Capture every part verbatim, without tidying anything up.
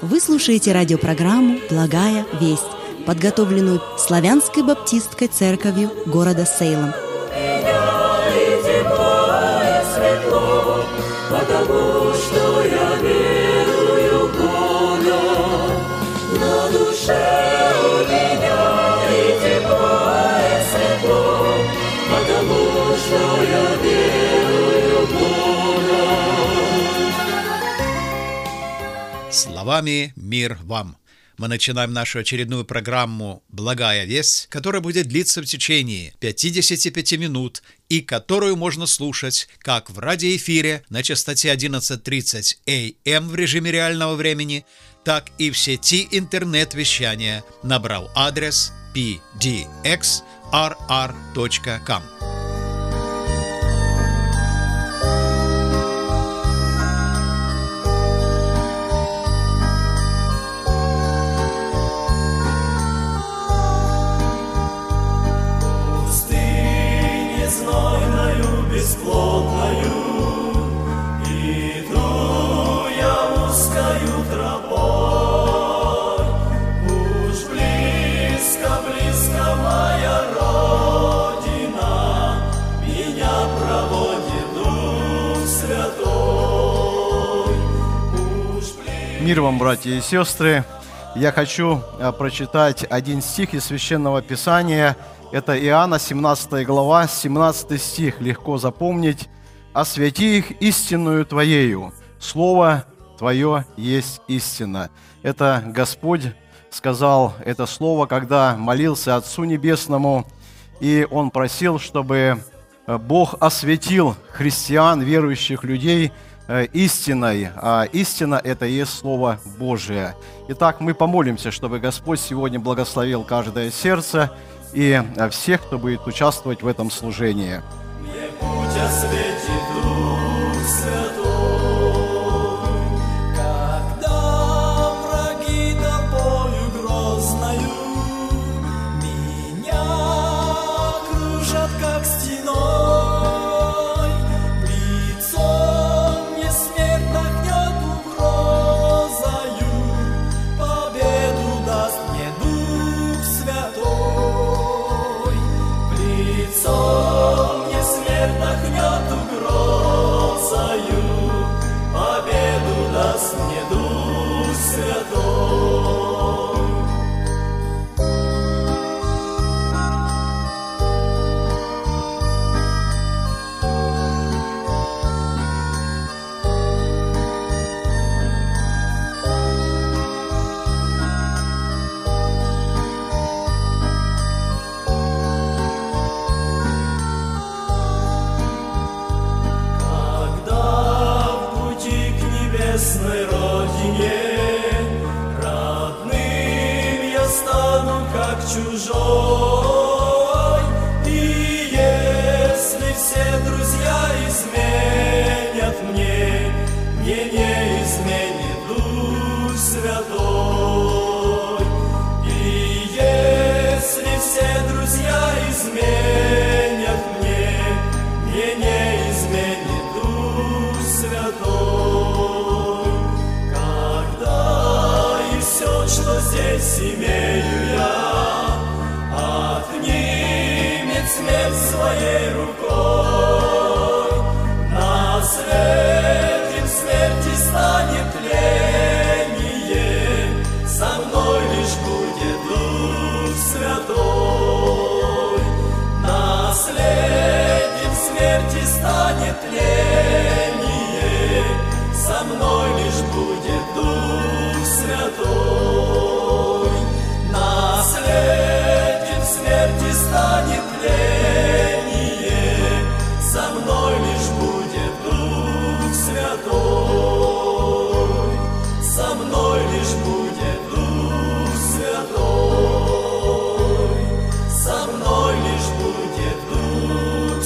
Вы слушаете радиопрограмму «Благая весть», подготовленную Славянской баптистской церковью города Сейлом. Потому что я верую в Бога, на душе у меня и тепло, и светло, потому что я верую в Бога. Словами «Мир вам». Мы начинаем нашу очередную программу «Благая весть», которая будет длиться в течение пятидесяти пяти минут и которую можно слушать как в радиоэфире на частоте одиннадцать тридцать эй эм в режиме реального времени, так и в сети интернет-вещания, набрав адрес пи ди экс ар ар точка ком. Бесплодною иду я узкою тропой, уж близко, близко моя Родина, меня проводит Дух Святой. Близ... Мир вам, братья и сестры! Я хочу прочитать один стих из Священного Писания. Это Иоанна, семнадцатая глава, семнадцатый стих, легко запомнить. «Освяти их истинную Твоею, Слово Твое есть истина». Это Господь сказал это слово, когда молился Отцу Небесному, и Он просил, чтобы Бог осветил христиан, верующих людей, истиной, а истина – это и есть Слово Божие. Итак, мы помолимся, чтобы Господь сегодня благословил каждое сердце и всех, кто будет участвовать в этом служении. Мне путь осветит Дух Святой, когда враги тобою грозною меня кружат, как стеной, лицом мне смерть нагнет угрозою, победу даст мне Дух Святой. Лицом мне смерть нагнет угрозою, победу даст мне Дух Святой. Небесной Родине, родным я стану как чужой. И если все друзья изменят мне, мне не изменит Дух Святой. И если все друзья изменят мне, мне не изменит Дух Святой. Что здесь имею я, отнимет смерть своей рукой. Наследием смерти станет тление, со мной лишь будет Дух Святой. Наследием смерти станет тление, со мной лишь будет Дух Святой. Наследием смерти станет тление, со мной лишь будет Дух Святой. Со мной лишь будет Дух Святой. Со мной лишь будет Дух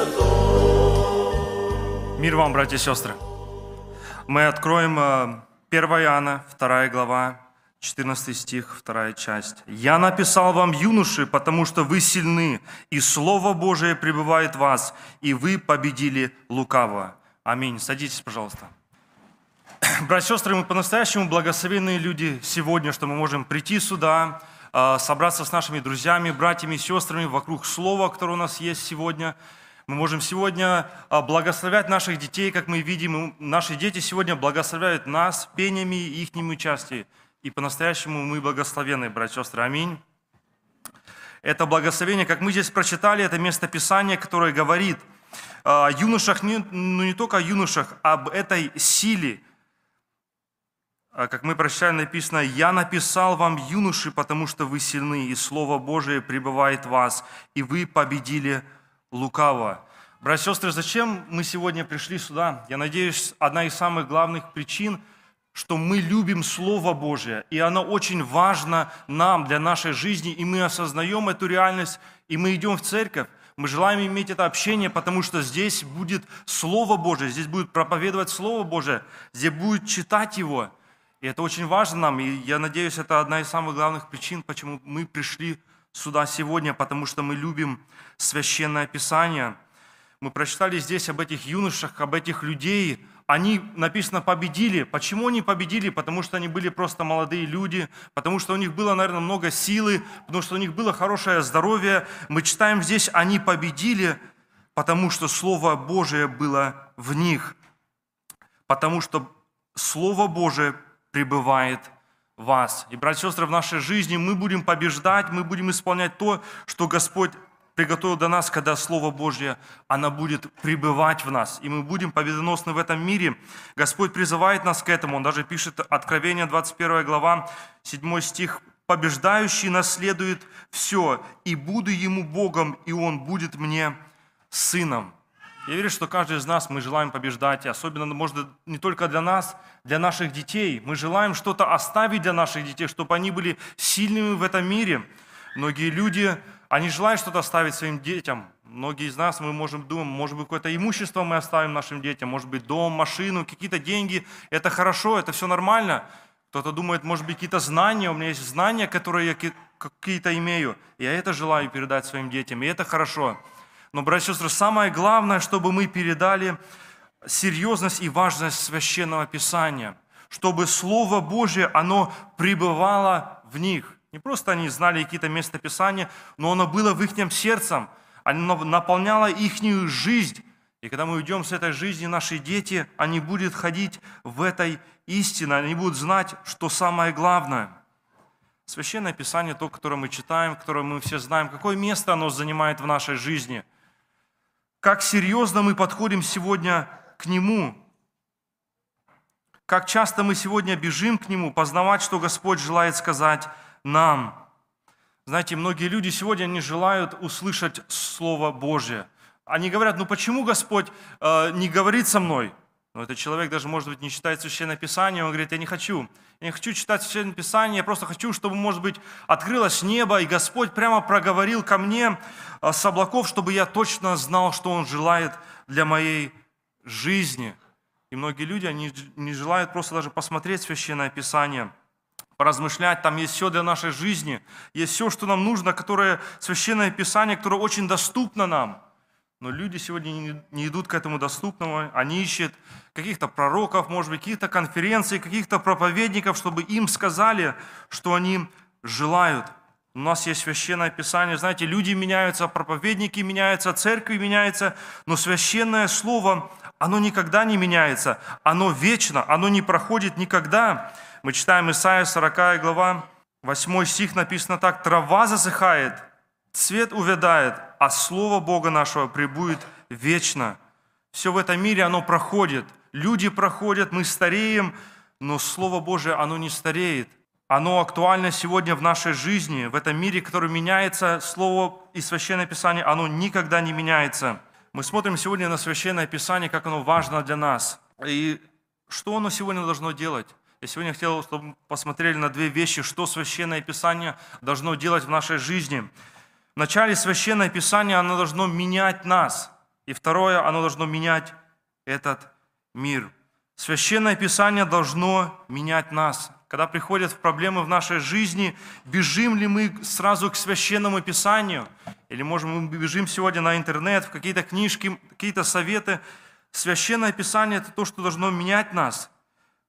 Святой. Мир вам, братья и сестры! Мы откроем первое Иоанна, вторая глава, четырнадцатый стих, вторая часть. «Я написал вам, юноши, потому что вы сильны, и Слово Божие пребывает в вас, и вы победили лукавого». Аминь. Садитесь, пожалуйста. Братья и сестры, мы по-настоящему благословенные люди сегодня, что мы можем прийти сюда, собраться с нашими друзьями, братьями и сестрами вокруг слова, которое у нас есть сегодня. Мы можем сегодня благословлять наших детей, как мы видим. Наши дети сегодня благословляют нас пениями и их участием. И по-настоящему мы благословенны, братья и сестры. Аминь. Это благословение, как мы здесь прочитали, это местописание, которое говорит о юношах, ну не только о юношах, об этой силе. Как мы прочитали, написано: «Я написал вам, юноши, потому что вы сильны, и Слово Божие пребывает в вас, и вы победили лукаво». Братья и сестры, зачем мы сегодня пришли сюда? Я надеюсь, одна из самых главных причин, что мы любим Слово Божие, и оно очень важно нам, для нашей жизни, и мы осознаем эту реальность, и мы идем в церковь. Мы желаем иметь это общение, потому что здесь будет Слово Божие, здесь будет проповедовать Слово Божие, здесь будет читать его. И это очень важно нам, и я надеюсь, это одна из самых главных причин, почему мы пришли сюда сегодня, потому что мы любим Священное Писание. Мы прочитали здесь об этих юношах, об этих людей. Они, написано, победили. Почему они победили? Потому что они были просто молодые люди, потому что у них было, наверное, много силы, потому что у них было хорошее здоровье. Мы читаем здесь, они победили, потому что Слово Божие было в них, потому что Слово Божие пребывает в вас. И, братья и сестры, в нашей жизни мы будем побеждать, мы будем исполнять то, что Господь приготовил для нас, когда Слово Божье, оно будет пребывать в нас, и мы будем победоносны в этом мире. Господь призывает нас к этому. Он даже пишет, Откровение, двадцать первая глава, седьмой стих: «Побеждающий наследует все, и буду ему Богом, и он будет мне сыном». Я верю, что каждый из нас, мы желаем побеждать, и особенно, может, не только для нас, для наших детей. Мы желаем что-то оставить для наших детей, чтобы они были сильными в этом мире. Многие люди, они желают что-то оставить своим детям. Многие из нас, мы можем думать, может быть, какое-то имущество мы оставим нашим детям, может быть, дом, машину, какие-то деньги. Это хорошо, это все нормально. Кто-то думает, может быть, какие-то знания, у меня есть знания, которые я какие-то имею. Я это желаю передать своим детям, и это хорошо. Но, братья и сестры, самое главное, чтобы мы передали серьезность и важность Священного Писания, чтобы Слово Божие, оно пребывало в них. Не просто они знали какие-то места Писания, но оно было в их сердце, оно наполняло их жизнь. И когда мы уйдем с этой жизни, наши дети, они будут ходить в этой истине, они будут знать, что самое главное. Священное Писание, то, которое мы читаем, которое мы все знаем, какое место оно занимает в нашей жизни. Как серьезно мы подходим сегодня к Нему. Как часто мы сегодня бежим к Нему, познавать, что Господь желает сказать нам. Знаете, многие люди сегодня не желают услышать Слово Божие. Они говорят, ну почему Господь э, не говорит со мной? Но этот человек даже, может быть, не читает Священное Писание, он говорит, я не хочу. Я не хочу читать Священное Писание, я просто хочу, чтобы, может быть, открылось небо, и Господь прямо проговорил ко мне с облаков, чтобы я точно знал, что Он желает для моей жизни. И многие люди, они не желают просто даже посмотреть Священное Писание, поразмышлять, там есть все для нашей жизни, есть все, что нам нужно, которое Священное Писание, которое очень доступно нам. Но люди сегодня не идут к этому доступному, они ищут каких-то пророков, может быть, каких-то конференций, каких-то проповедников, чтобы им сказали, что они желают. У нас есть Священное Писание, знаете, люди меняются, проповедники меняются, церкви меняются, но Священное Слово, оно никогда не меняется, оно вечно, оно не проходит никогда. Мы читаем Исайя сороковая глава, восьмой стих, написано так: «Трава засыхает, цвет увядает, а Слово Бога нашего пребудет вечно». Все в этом мире, оно проходит. Люди проходят, мы стареем, но Слово Божие, оно не стареет. Оно актуально сегодня в нашей жизни, в этом мире, который меняется. Слово и Священное Писание, оно никогда не меняется. Мы смотрим сегодня на Священное Писание, как оно важно для нас. И что оно сегодня должно делать? Я сегодня хотел, чтобы мы посмотрели на две вещи, что Священное Писание должно делать в нашей жизни. Вначале Священное Писание, оно должно менять нас. И второе, оно должно менять этот мир. Священное Писание должно менять нас. Когда приходят проблемы в нашей жизни, бежим ли мы сразу к Священному Писанию? Или, может, мы бежим сегодня на интернет, в какие-то книжки, какие-то советы? Священное Писание – это то, что должно менять нас.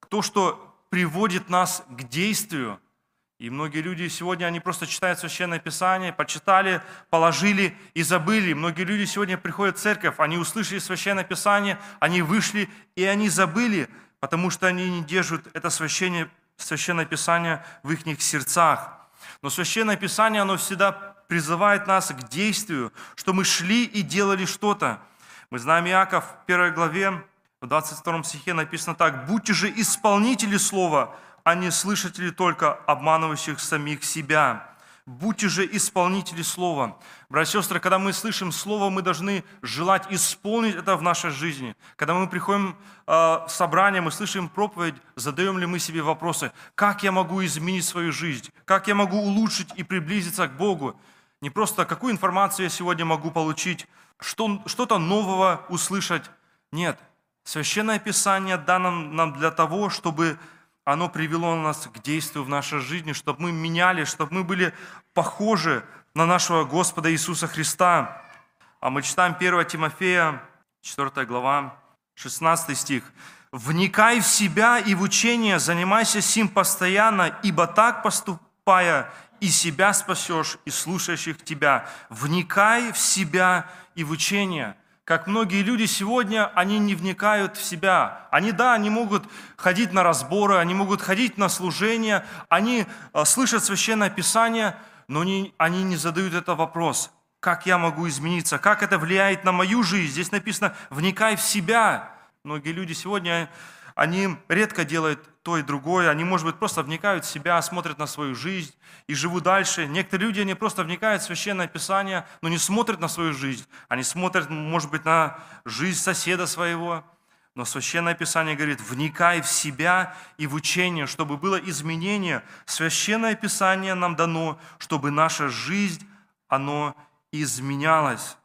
то, что приводит нас к действию. И многие люди сегодня, они просто читают Священное Писание, почитали, положили и забыли. Многие люди сегодня приходят в церковь, они услышали Священное Писание, они вышли и они забыли, потому что они не держат это Священное, Священное Писание в их сердцах. Но Священное Писание, оно всегда призывает нас к действию, что мы шли и делали что-то. Мы знаем, Иаков в первой главе, в двадцать втором стихе написано так: «Будьте же исполнители слова, а не слышатели только, обманывающих самих себя». Будьте же исполнители слова. Братья и сестры, когда мы слышим слово, мы должны желать исполнить это в нашей жизни. Когда мы приходим э, в собрание, мы слышим проповедь, задаем ли мы себе вопросы: как я могу изменить свою жизнь? Как я могу улучшить и приблизиться к Богу? Не просто какую информацию я сегодня могу получить, что, что-то нового услышать. Нет. Священное Писание дано нам для того, чтобы оно привело нас к действию в нашей жизни, чтобы мы меняли, чтобы мы были похожи на нашего Господа Иисуса Христа. А мы читаем первое Тимофея, четвёртая глава, шестнадцатый стих. «Вникай в себя и в учение, занимайся сим постоянно, ибо так поступая, и себя спасешь, и слушающих тебя». Вникай в себя и в учение. Как многие люди сегодня, они не вникают в себя. Они, да, они могут ходить на разборы, они могут ходить на служения, они э, слышат Священное Писание, но они, они не задают этот вопрос: как я могу измениться, как это влияет на мою жизнь. Здесь написано: вникай в себя. Многие люди сегодня, они редко делают то и другое, они, может быть, просто вникают в себя, смотрят на свою жизнь и живут дальше. Некоторые люди, они просто вникают в Священное Писание, но не смотрят на свою жизнь. Они смотрят, может быть, на жизнь соседа своего. Но Священное Писание говорит: вникай в себя и в учение, чтобы было изменение. Священное Писание нам дано, чтобы наша жизнь, оно изменялась,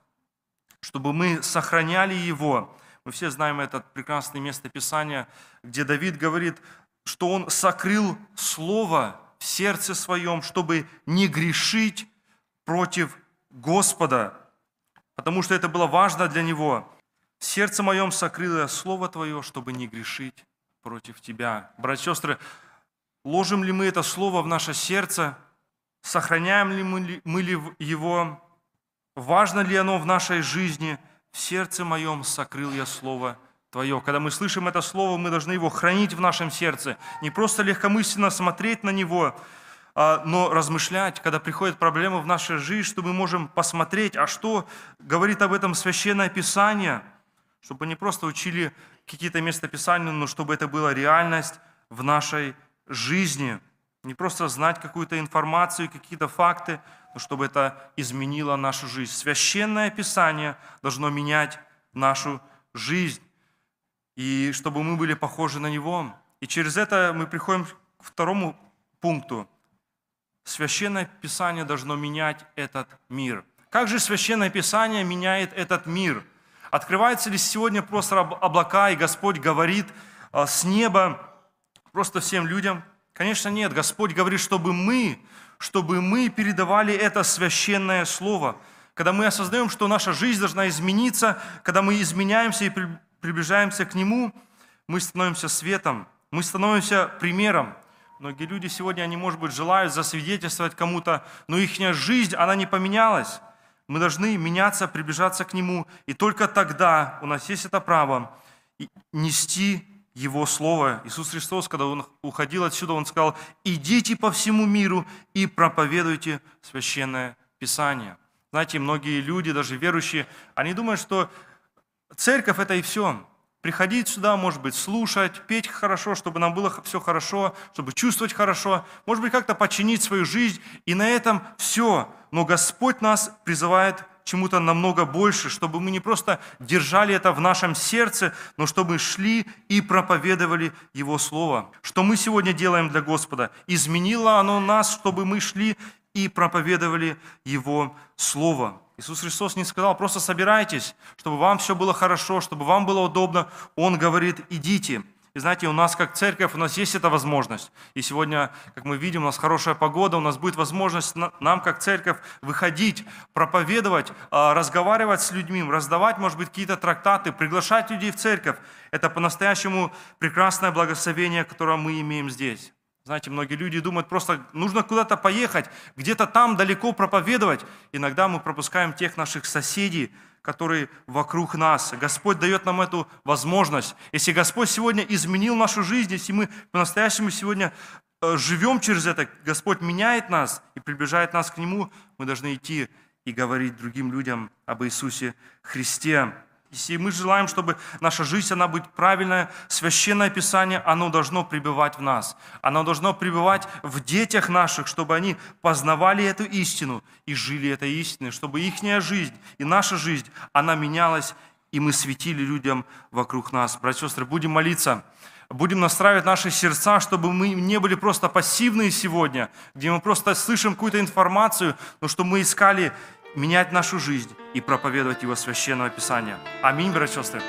чтобы мы сохраняли его. Мы все знаем это прекрасное место Писания, где Давид говорит, что он сокрыл Слово в сердце своем, чтобы не грешить против Господа, потому что это было важно для него. В сердце моем сокрыл я Слово Твое, чтобы не грешить против Тебя. Братья и сестры, ложим ли мы это Слово в наше сердце? Сохраняем ли мы, мы ли его? Важно ли оно в нашей жизни? В сердце моем сокрыл я Слово Твое. Когда мы слышим это Слово, мы должны его хранить в нашем сердце. Не просто легкомысленно смотреть на него, но размышлять, когда приходят проблемы в нашей жизни, что мы можем посмотреть, а что говорит об этом Священное Писание, чтобы не просто учили какие-то местописания, но чтобы это была реальность в нашей жизни. Не просто знать какую-то информацию, какие-то факты, но чтобы это изменило нашу жизнь. Священное Писание должно менять нашу жизнь, и чтобы мы были похожи на него. И через это мы приходим к второму пункту. Священное Писание должно менять этот мир. Как же Священное Писание меняет этот мир? Открываются ли сегодня просто облака, и Господь говорит с неба просто всем людям? Конечно, нет. Господь говорит, чтобы мы, чтобы мы передавали это священное слово. Когда мы осознаем, что наша жизнь должна измениться, когда мы изменяемся и приближаемся к Нему, мы становимся светом, мы становимся примером. Многие люди сегодня, они, может быть, желают засвидетельствовать кому-то, но их жизнь, она не поменялась. Мы должны меняться, приближаться к Нему, и только тогда у нас есть это право нести Его Слово. Иисус Христос, когда Он уходил отсюда, Он сказал: «Идите по всему миру и проповедуйте Священное Писание». Знаете, многие люди, даже верующие, они думают, что церковь – это и все. Приходить сюда, может быть, слушать, петь хорошо, чтобы нам было все хорошо, чтобы чувствовать хорошо, может быть, как-то подчинить свою жизнь, и на этом все. Но Господь нас призывает к чему-то намного больше, чтобы мы не просто держали это в нашем сердце, но чтобы шли и проповедовали Его Слово. Что мы сегодня делаем для Господа? Изменило оно нас, чтобы мы шли и проповедовали Его Слово. Иисус Христос не сказал: просто собирайтесь, чтобы вам все было хорошо, чтобы вам было удобно. Он говорит: идите. И знаете, у нас как церковь, у нас есть эта возможность. И сегодня, как мы видим, у нас хорошая погода, у нас будет возможность нам как церковь выходить, проповедовать, разговаривать с людьми, раздавать, может быть, какие-то трактаты, приглашать людей в церковь. Это по-настоящему прекрасное благословение, которое мы имеем здесь. Знаете, многие люди думают, просто нужно куда-то поехать, где-то там далеко проповедовать. Иногда мы пропускаем тех наших соседей, которые вокруг нас. Господь дает нам эту возможность. Если Господь сегодня изменил нашу жизнь, если мы по-настоящему сегодня живем через это, Господь меняет нас и приближает нас к Нему, мы должны идти и говорить другим людям об Иисусе Христе. Если мы желаем, чтобы наша жизнь, она будет правильная, священное Писание, оно должно пребывать в нас. Оно должно пребывать в детях наших, чтобы они познавали эту истину и жили этой истиной, чтобы их жизнь и наша жизнь, она менялась, и мы светили людям вокруг нас. Братья и сестры, будем молиться, будем настраивать наши сердца, чтобы мы не были просто пассивные сегодня, где мы просто слышим какую-то информацию, но чтобы мы искали менять нашу жизнь и проповедовать Его священного Писания. Аминь, братья и сестры.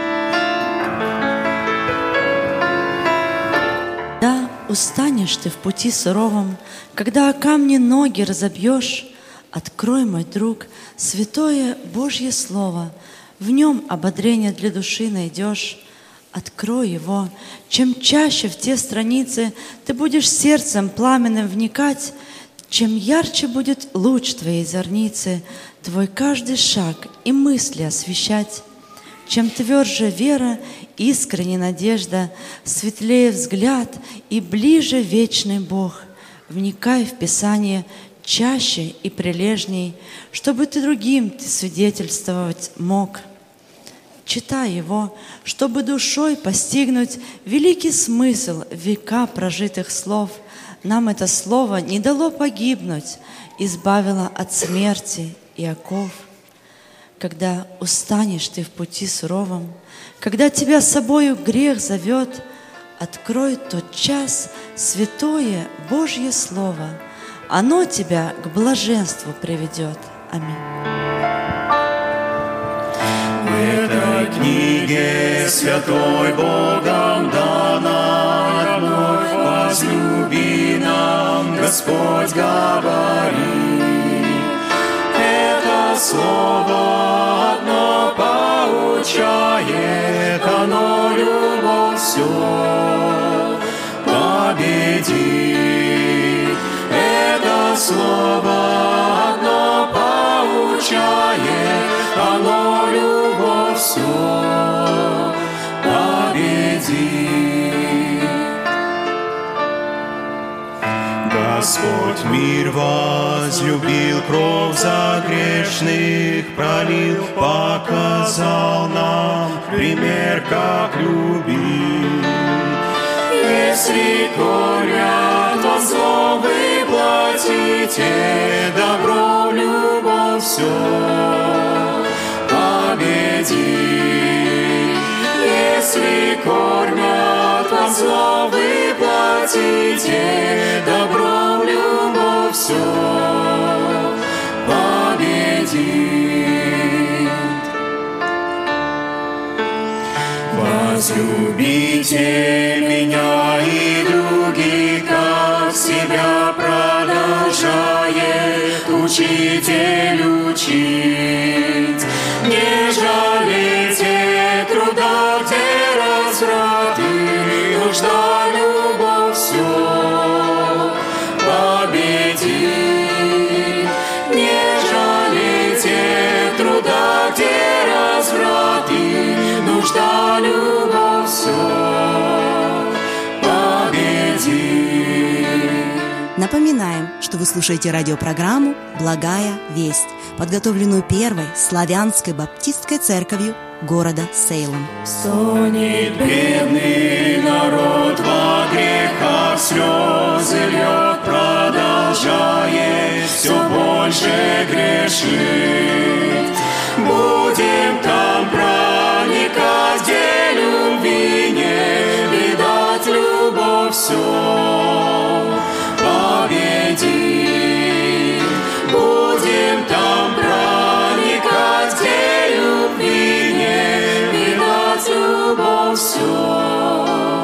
Да, устанешь ты в пути суровом, когда о камни ноги разобьешь, открой, мой друг, святое Божье Слово, в нем ободрение для души найдешь. Открой его. Чем чаще в те страницы ты будешь сердцем пламенным вникать, чем ярче будет луч твоей зорницы, твой каждый шаг и мысли освещать. Чем тверже вера, искренне надежда, светлее взгляд и ближе вечный Бог. Вникай в Писание чаще и прилежней, чтобы ты другим ты свидетельствовать мог. Читай его, чтобы душой постигнуть великий смысл века прожитых слов. Нам это слово не дало погибнуть, избавило от смерти и оков. Когда устанешь ты в пути суровом, когда тебя с собою грех зовет, открой тот час святое Божье Слово. Оно тебя к блаженству приведет. Аминь. В этой книге святой Богом дана, вновь возлюби нам Господь говорит. Это слово одно поучает, оно любовь все победит. Это слово одно поучает, оно любовь все победит. Господь мир возлюбил, кровь за грешных пролил, показал нам пример, как любить. Если корят вас зло, вы платите добро, любовь все победит. Если кормят вас зло, вы платите добро, любовь все победит. Возлюбите меня и других, как себя продолжает учитель учить. Не жалейте труда, где разврат и нужда, любовь все победит. Не жалейте труда, где разврат и нужда, любовь все победит. Напоминаем, что вы слушаете радиопрограмму «Благая весть», подготовленную Первой славянской баптистской церковью города Сейлом. Стонет бедный народ во грехах, слезы льет, продолжает все больше грешить. Будем там проникать, где любви нет, видать, любовь все победит. Будем там проникать, где любви нет, видать, любовь все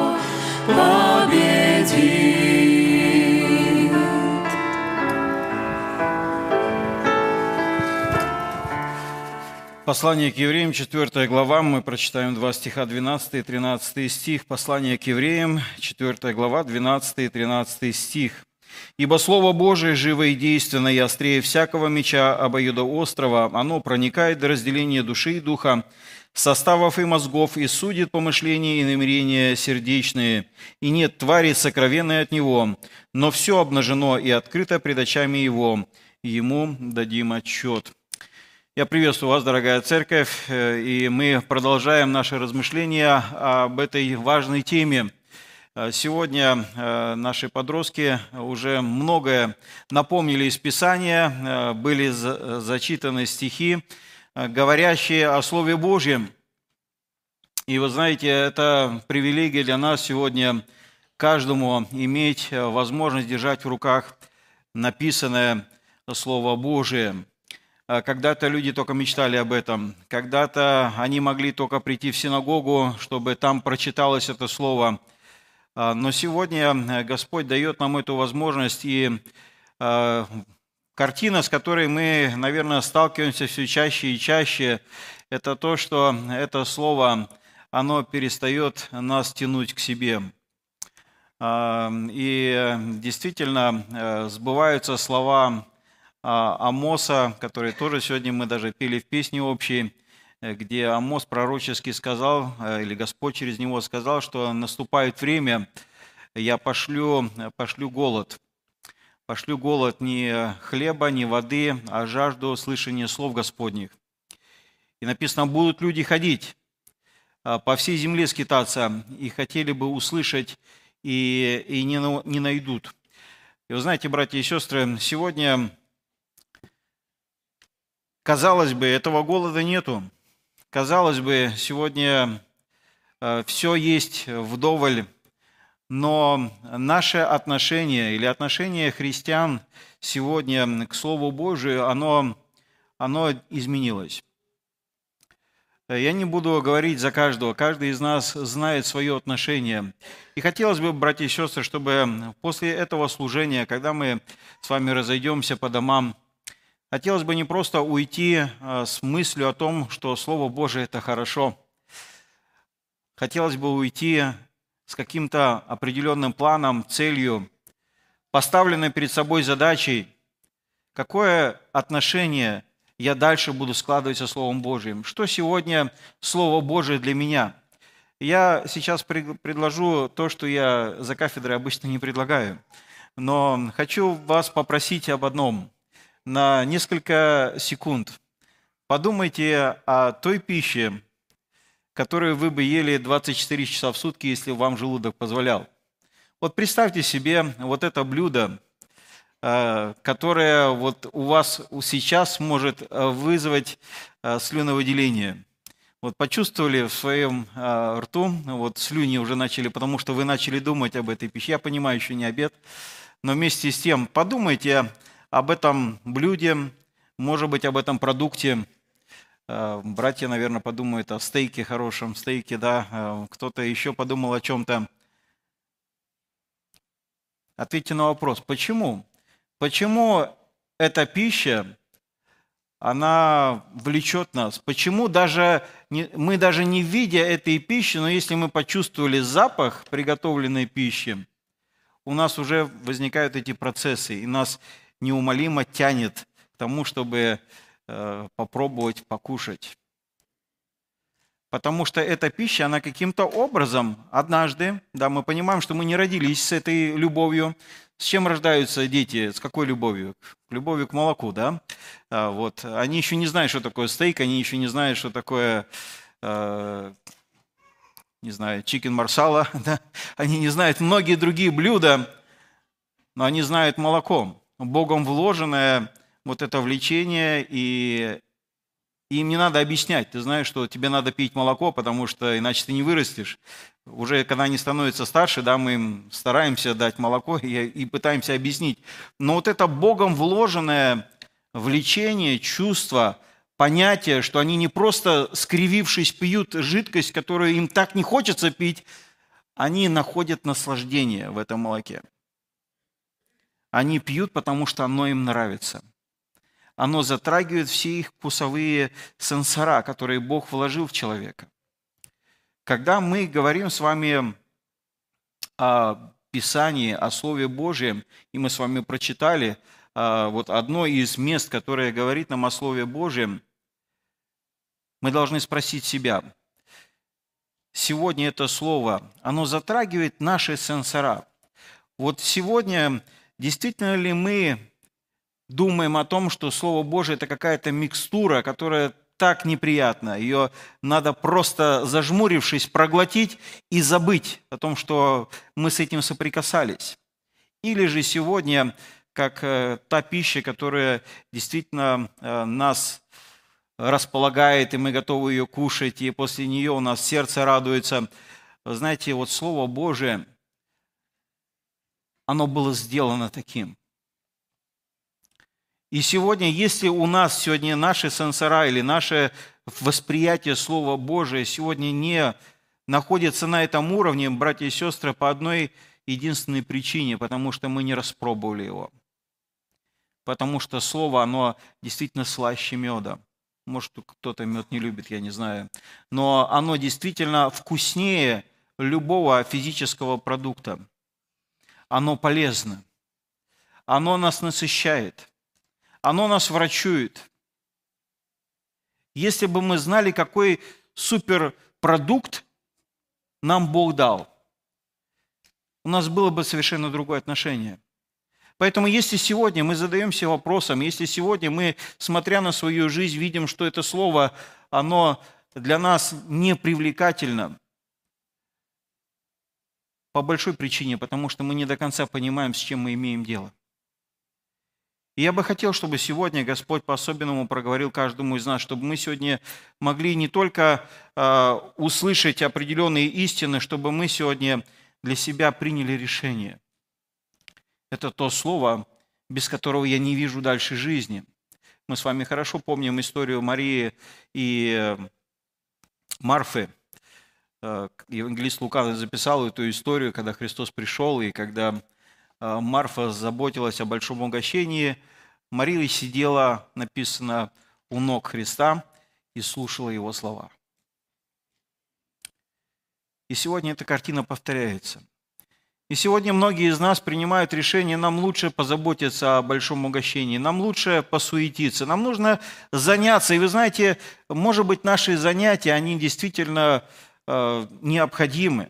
Послание к евреям, четвёртая глава, мы прочитаем два стиха, двенадцатый и тринадцатый стих. Послание к евреям, четвёртая глава, двенадцатый и тринадцатый стих. «Ибо Слово Божие живо и действенно, и острее всякого меча обоюдоострого, оно проникает до разделения души и духа, составов и мозгов, и судит помышления и намерения сердечные, и нет твари сокровенной от него, но все обнажено и открыто пред очами его, и ему дадим отчет». Я приветствую вас, дорогая церковь, и мы продолжаем наши размышления об этой важной теме. Сегодня наши подростки уже многое напомнили из Писания, были зачитаны стихи, говорящие о Слове Божьем. И вы знаете, это привилегия для нас сегодня каждому иметь возможность держать в руках написанное Слово Божие. Когда-то люди только мечтали об этом, когда-то они могли только прийти в синагогу, чтобы там прочиталось это слово. Но сегодня Господь дает нам эту возможность, и картина, с которой мы, наверное, сталкиваемся все чаще и чаще, это то, что это слово, оно перестает нас тянуть к себе. И действительно сбываются слова Амоса, которые тоже сегодня мы даже пели в песне общей, где Амос пророчески сказал, или Господь через него сказал, что наступает время, я пошлю, пошлю голод. Пошлю голод не хлеба, не воды, а жажду слышания слов Господних. И написано, будут люди ходить, по всей земле скитаться, и хотели бы услышать, и, и не, не найдут. И вы знаете, братья и сестры, сегодня... Казалось бы, этого голода нету. Казалось бы, сегодня все есть вдоволь, но наше отношение или отношение христиан сегодня к Слову Божию, оно, оно изменилось. Я не буду говорить за каждого, каждый из нас знает свое отношение. И хотелось бы, братья и сестры, чтобы после этого служения, когда мы с вами разойдемся по домам, хотелось бы не просто уйти с мыслью о том, что Слово Божие – это хорошо. Хотелось бы уйти с каким-то определенным планом, целью, поставленной перед собой задачей, какое отношение я дальше буду складывать со Словом Божиим. Что сегодня Слово Божие для меня? Я сейчас предложу то, что я за кафедрой обычно не предлагаю, но хочу вас попросить об одном – на несколько секунд подумайте о той пище, которую вы бы ели двадцать четыре часа в сутки, если вам желудок позволял. Вот представьте себе вот это блюдо, которое вот у вас сейчас может вызвать слюновыделение. Вот почувствовали в своем рту, вот слюни уже начали, потому что вы начали думать об этой пище. Я понимаю, еще не обед, но вместе с тем подумайте об этом блюде, может быть, об этом продукте. Братья, наверное, подумают о стейке, хорошем стейке, да. Кто-то еще подумал о чем-то. Ответьте на вопрос, почему? Почему эта пища, она влечет нас? Почему даже не, мы даже не видя этой пищи, но если мы почувствовали запах приготовленной пищи, у нас уже возникают эти процессы, и нас неумолимо тянет к тому, чтобы э, попробовать покушать. Потому что эта пища, она каким-то образом однажды, да, мы понимаем, что мы не родились с этой любовью. С чем рождаются дети? С какой любовью? Любовью к молоку, да? А, вот. Они еще не знают, что такое стейк, они еще не знают, что такое, э, не знаю, чикен марсала, да? Они не знают многие другие блюда, но они знают молоко. Богом вложенное вот это влечение, и им не надо объяснять. Ты знаешь, что тебе надо пить молоко, потому что иначе ты не вырастешь. Уже когда они становятся старше, да, мы им стараемся дать молоко и, и пытаемся объяснить. Но вот это Богом вложенное влечение, чувство, понятие, что они не просто скривившись пьют жидкость, которую им так не хочется пить, они находят наслаждение в этом молоке. Они пьют, потому что оно им нравится. оно затрагивает все их вкусовые сенсора, которые Бог вложил в человека. Когда мы говорим с вами о Писании, о Слове Божьем, и мы с вами прочитали вот одно из мест, которое говорит нам о Слове Божьем, мы должны спросить себя, сегодня это Слово, оно затрагивает наши сенсора. Вот сегодня действительно ли мы думаем о том, что Слово Божие – это какая-то микстура, которая так неприятна, ее надо просто, зажмурившись, проглотить и забыть о том, что мы с этим соприкасались? Или же сегодня, как та пища, которая действительно нас располагает, и мы готовы ее кушать, и после нее у нас сердце радуется. Вы знаете, вот Слово Божие, оно было сделано таким. И сегодня, если у нас сегодня наши сенсора или наше восприятие Слова Божия сегодня не находится на этом уровне, братья и сестры, по одной единственной причине, потому что мы не распробовали его. Потому что Слово, оно действительно слаще меда. Может, кто-то мед не любит, я не знаю. Но оно действительно вкуснее любого физического продукта. Оно полезно. Оно нас насыщает. Оно нас врачует. Если бы мы знали, какой суперпродукт нам Бог дал, у нас было бы совершенно другое отношение. Поэтому если сегодня мы задаемся вопросом, если сегодня мы, смотря на свою жизнь, видим, что это слово, оно для нас не привлекательно, по большой причине, потому что мы не до конца понимаем, с чем мы имеем дело. И я бы хотел, чтобы сегодня Господь по-особенному проговорил каждому из нас, чтобы мы сегодня могли не только э, услышать определенные истины, чтобы мы сегодня для себя приняли решение. Это то слово, без которого я не вижу дальше жизни. Мы с вами хорошо помним историю Марии и Марфы. Евангелист Лука записал эту историю, когда Христос пришел, и когда Марфа заботилась о большом угощении, Мария сидела, написано, у ног Христа и слушала Его слова. И сегодня эта картина повторяется. И сегодня многие из нас принимают решение, нам лучше позаботиться о большом угощении, нам лучше посуетиться, нам нужно заняться. И вы знаете, может быть, наши занятия, они действительно э, необходимы.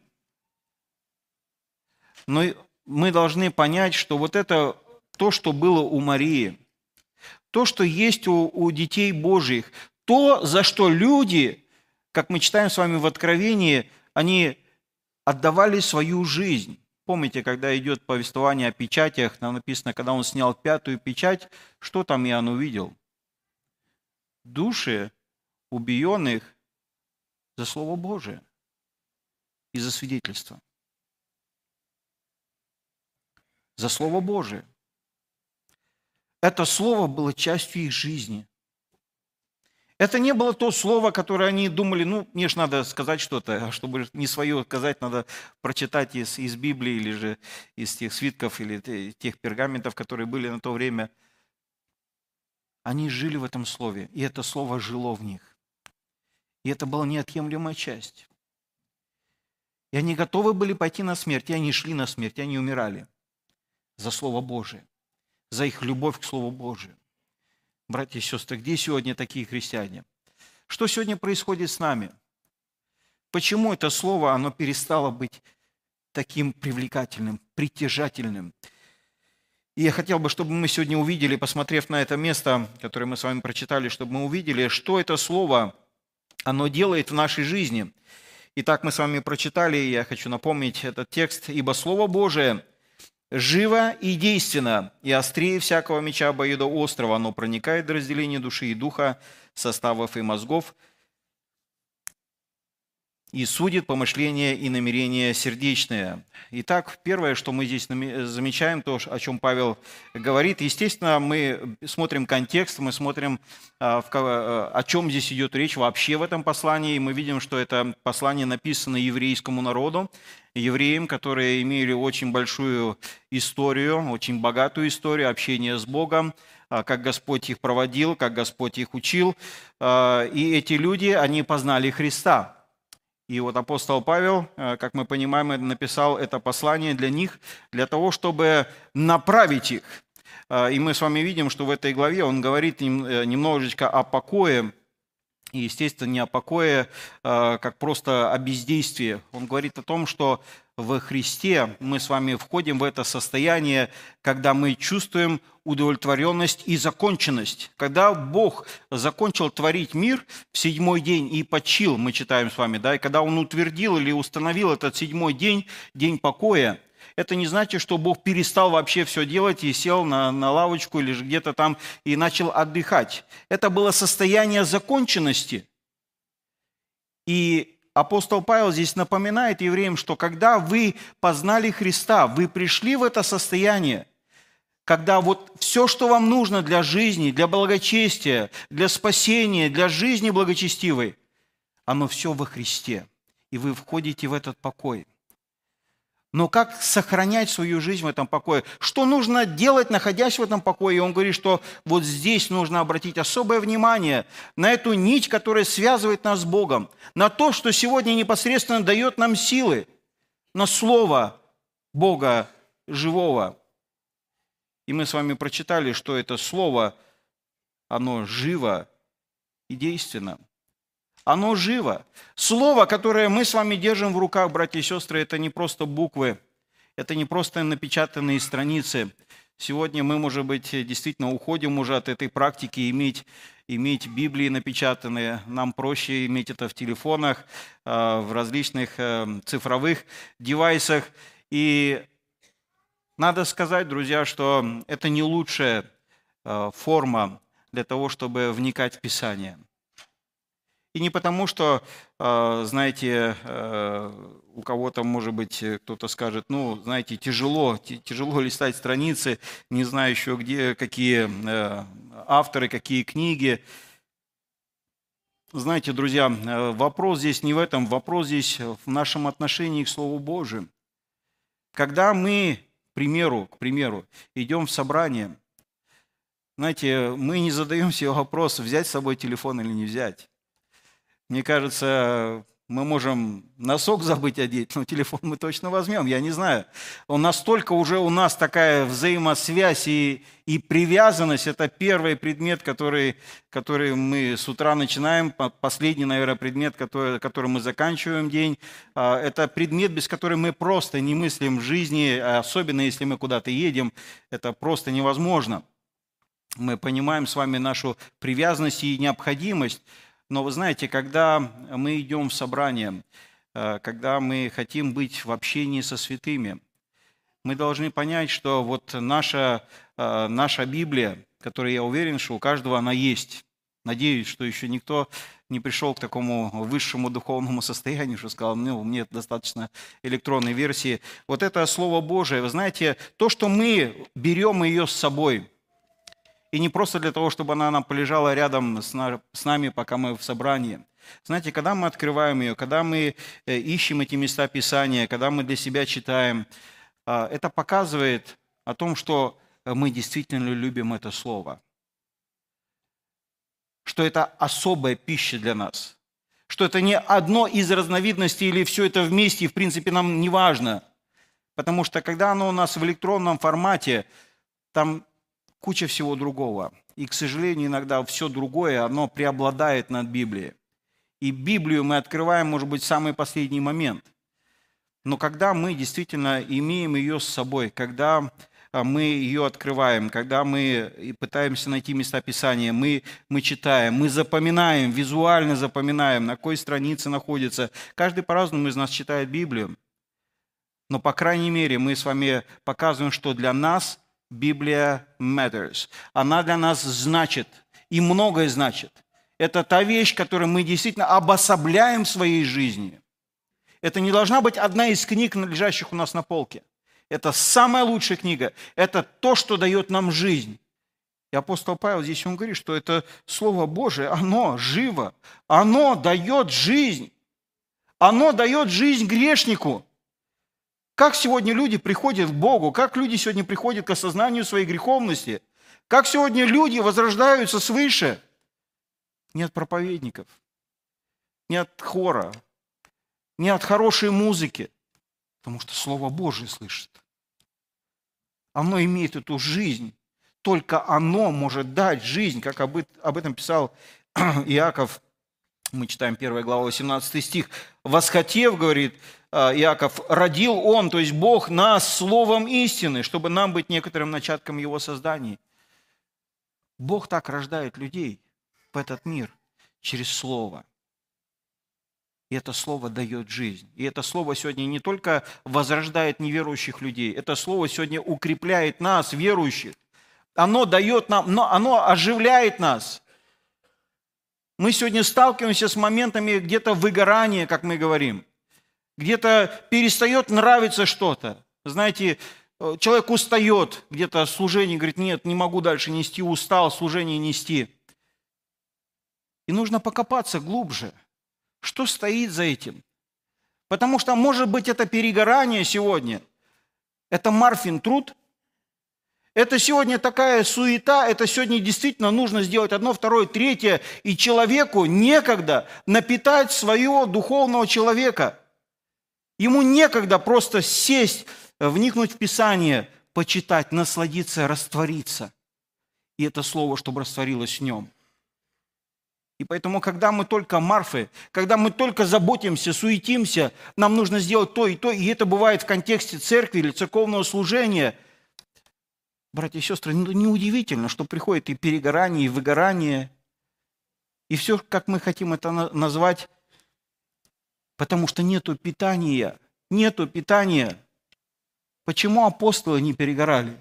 Но мы должны понять, что вот это то, что было у Марии, то, что есть у, у детей Божьих, то, за что люди, как мы читаем с вами в Откровении, они отдавали свою жизнь. Помните, когда идет повествование о печатях, там написано, когда он снял пятую печать, что там Иоанн увидел? Души убиенных за Слово Божие и за свидетельство. За Слово Божие. Это Слово было частью их жизни. Это не было то слово, которое они думали, ну, мне же надо сказать что-то, а чтобы не свое сказать, надо прочитать из, из Библии или же из тех свитков или тех пергаментов, которые были на то время. Они жили в этом слове, и это слово жило в них. И это была неотъемлемая часть. И они готовы были пойти на смерть, и они шли на смерть, и они умирали за Слово Божие, за их любовь к Слову Божию. Братья и сестры, где сегодня такие христиане? Что сегодня происходит с нами? Почему это слово, оно перестало быть таким привлекательным, притяжательным? И я хотел бы, чтобы мы сегодня увидели, посмотрев на это место, которое мы с вами прочитали, чтобы мы увидели, что это слово, оно делает в нашей жизни. Итак, мы с вами прочитали, я хочу напомнить этот текст. «Ибо Слово Божие живо и действенно, и острее всякого меча обоюдоострого, оно проникает до разделения души и духа, составов и мозгов, и судит помышления и намерения сердечные». Итак, первое, что мы здесь замечаем, то, о чем Павел говорит, естественно, мы смотрим контекст, мы смотрим, о чем здесь идет речь вообще в этом послании, и мы видим, что это послание написано еврейскому народу, евреям, которые имели очень большую историю, очень богатую историю общения с Богом, как Господь их проводил, как Господь их учил. И эти люди, они познали Христа. И вот апостол Павел, как мы понимаем, написал это послание для них, для того, чтобы направить их. И мы с вами видим, что в этой главе он говорит немножечко о покое, и, естественно, не о покое, как просто о бездействии. Он говорит о том, что во Христе мы с вами входим в это состояние, когда мы чувствуем удовлетворенность и законченность. Когда Бог закончил творить мир в седьмой день и почил, мы читаем с вами, да, и когда Он утвердил или установил этот седьмой день, день покоя, это не значит, что Бог перестал вообще все делать и сел на, на лавочку или же где-то там и начал отдыхать. Это было состояние законченности. И апостол Павел здесь напоминает евреям, что когда вы познали Христа, вы пришли в это состояние, когда вот все, что вам нужно для жизни, для благочестия, для спасения, для жизни благочестивой, оно все во Христе, и вы входите в этот покой. Но как сохранять свою жизнь в этом покое? Что нужно делать, находясь в этом покое? И он говорит, что вот здесь нужно обратить особое внимание на эту нить, которая связывает нас с Богом, на то, что сегодня непосредственно дает нам силы, на Слово Бога живого. И мы с вами прочитали, что это Слово, оно живо и действенно. Оно живо. Слово, которое мы с вами держим в руках, братья и сестры, это не просто буквы, это не просто напечатанные страницы. Сегодня мы, может быть, действительно уходим уже от этой практики иметь, иметь Библии напечатанные. Нам проще иметь это в телефонах, в различных цифровых девайсах. И надо сказать, друзья, что это не лучшая форма для того, чтобы вникать в Писание. И не потому, что, знаете, у кого-то, может быть, кто-то скажет, ну, знаете, тяжело, тяжело листать страницы, не знаю еще где, какие авторы, какие книги. Знаете, друзья, вопрос здесь не в этом, вопрос здесь в нашем отношении к Слову Божию. Когда мы, к примеру, к примеру, идем в собрание, знаете, мы не задаем себе вопрос, взять с собой телефон или не взять. Мне кажется, мы можем носок забыть одеть, но телефон мы точно возьмем, я не знаю. Он настолько уже у нас такая взаимосвязь и, и привязанность, это первый предмет, который, который мы с утра начинаем, последний, наверное, предмет, который, которым мы заканчиваем день. Это предмет, без которого мы просто не мыслим в жизни, особенно если мы куда-то едем, это просто невозможно. Мы понимаем с вами нашу привязанность и необходимость. Но вы знаете, когда мы идем в собрание, когда мы хотим быть в общении со святыми, мы должны понять, что вот наша, наша Библия, которая, я уверен, что у каждого она есть. Надеюсь, что еще никто не пришел к такому высшему духовному состоянию, что сказал, ну, мне достаточно электронной версии. Вот это Слово Божие, вы знаете, то, что мы берем ее с собой, и не просто для того, чтобы она нам полежала рядом с нами, пока мы в собрании. Знаете, когда мы открываем ее, когда мы ищем эти места Писания, когда мы для себя читаем, это показывает о том, что мы действительно любим это Слово. Что это особая пища для нас. Что это не одно из разновидностей или все это вместе, и в принципе нам не важно. Потому что когда оно у нас в электронном формате, там куча всего другого. И, к сожалению, иногда все другое, оно преобладает над Библией. И Библию мы открываем, может быть, в самый последний момент. Но когда мы действительно имеем ее с собой, когда мы ее открываем, когда мы пытаемся найти места Писания, мы, мы читаем, мы запоминаем, визуально запоминаем, на какой странице находится. Каждый по-разному из нас читает Библию. Но, по крайней мере, мы с вами показываем, что для нас Библия matters. Она для нас значит, и многое значит. Это та вещь, которую мы действительно обособляем в своей жизни. Это не должна быть одна из книг, лежащих у нас на полке. Это самая лучшая книга. Это то, что дает нам жизнь. И апостол Павел здесь он говорит, что это Слово Божие, оно живо, оно дает жизнь. Оно дает жизнь грешнику. Как сегодня люди приходят к Богу, как люди сегодня приходят к осознанию своей греховности, как сегодня люди возрождаются свыше. Не от проповедников, не от хора, не от хорошей музыки, потому что Слово Божие слышит. Оно имеет эту жизнь. Только оно может дать жизнь, как об этом писал Иаков. Мы читаем первая глава, восемнадцатый стих. «Восхотев, — говорит Иаков, — родил Он, то есть Бог, нас словом истины, чтобы нам быть некоторым начатком Его создания». Бог так рождает людей в этот мир через Слово. И это Слово дает жизнь. И это Слово сегодня не только возрождает неверующих людей, это Слово сегодня укрепляет нас, верующих. Оно дает нам, но оно оживляет нас. Мы сегодня сталкиваемся с моментами где-то выгорания, как мы говорим. Где-то перестает нравиться что-то. Знаете, человек устает где-то служение, говорит, нет, не могу дальше нести, устал служение нести. И нужно покопаться глубже. Что стоит за этим? Потому что, может быть, это перегорание сегодня. Это Марфин труд. Это сегодня такая суета, это сегодня действительно нужно сделать одно, второе, третье, и человеку некогда напитать своего духовного человека. Ему некогда просто сесть, вникнуть в Писание, почитать, насладиться, раствориться. И это слово, чтобы растворилось в нем. И поэтому, когда мы только Марфы, когда мы только заботимся, суетимся, нам нужно сделать то и то, и это бывает в контексте церкви или церковного служения. Братья и сестры, неудивительно, что приходит и перегорание, и выгорание, и все, как мы хотим это назвать, потому что нету питания, нету питания. Почему апостолы не перегорали?